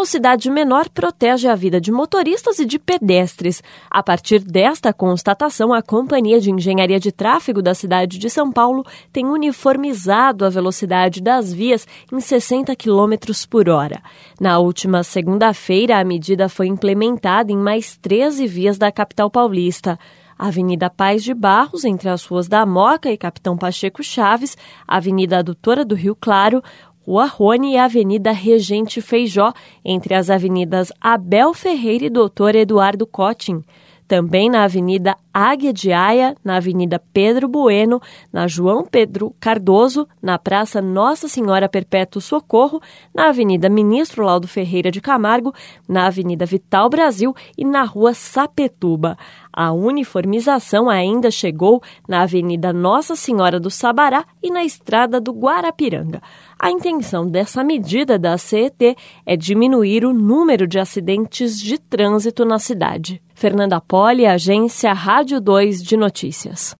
velocidade menor protege a vida de motoristas e de pedestres. A partir desta constatação, a Companhia de Engenharia de Tráfego da cidade de São Paulo tem uniformizado a velocidade das vias em 60 km por hora. Na última segunda-feira, a medida foi implementada em mais 13 vias da capital paulista. Avenida Paz de Barros, entre as ruas da Moca e Capitão Pacheco Chaves, Avenida Adutora do Rio Claro, Rua Rony e Avenida Regente Feijó, entre as avenidas Abel Ferreira e Doutor Eduardo Cottin. Também na Avenida Águia de Aia, na Avenida Pedro Bueno, na João Pedro Cardoso, na Praça Nossa Senhora Perpétuo Socorro, na Avenida Ministro Laudo Ferreira de Camargo, na Avenida Vital Brasil e na Rua Sapetuba. A uniformização ainda chegou na Avenida Nossa Senhora do Sabará e na Estrada do Guarapiranga. A intenção dessa medida da CET é diminuir o número de acidentes de trânsito na cidade. Fernanda Poli, Agência Rádio 2 de Notícias.